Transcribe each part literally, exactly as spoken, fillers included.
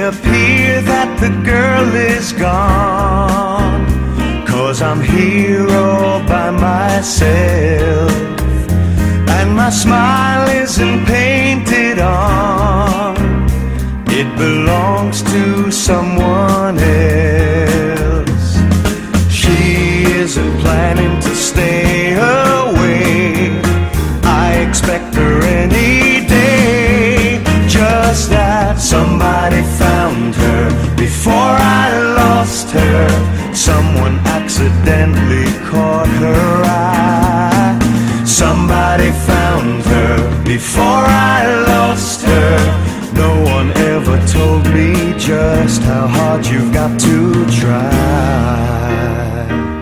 appear that the girl is gone, 'cause I'm here all by myself, and my smile isn't painted on. It belongs to someone else. She isn't planning to stay away. I expect her any day. Just that somebody found her before I lost her. Someone accidentally caught her eye. Somebody found her before I lost her. No one ever told me just how hard you've got to try.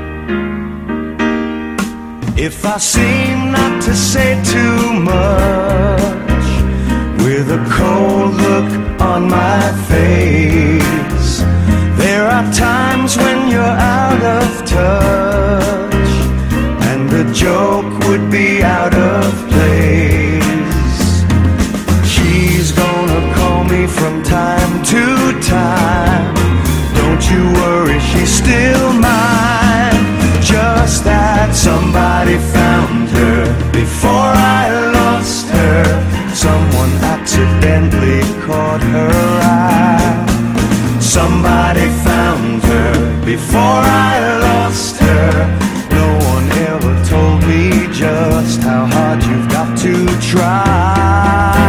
If I seem not to say too much, with a cold look on my face, there are times when you're out of touch, and a joke would be out of place. She's gonna call me from time to time. Don't you worry, she's still mine. Just that somebody found her before I lost her. Someone accidentally caught her eye. Somebody found her before I lost her. No one ever told me just how hard you've got to try.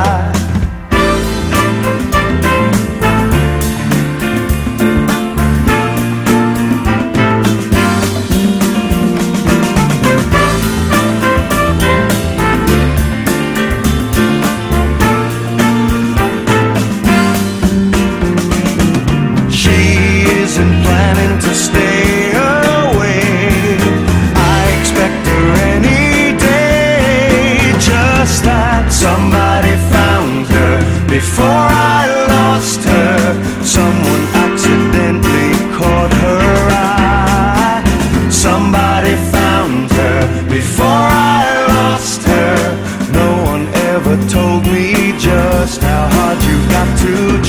Somebody found her before I lost her. Someone accidentally caught her eye. Somebody found her before I lost her. No one ever told me just how hard you've got to try.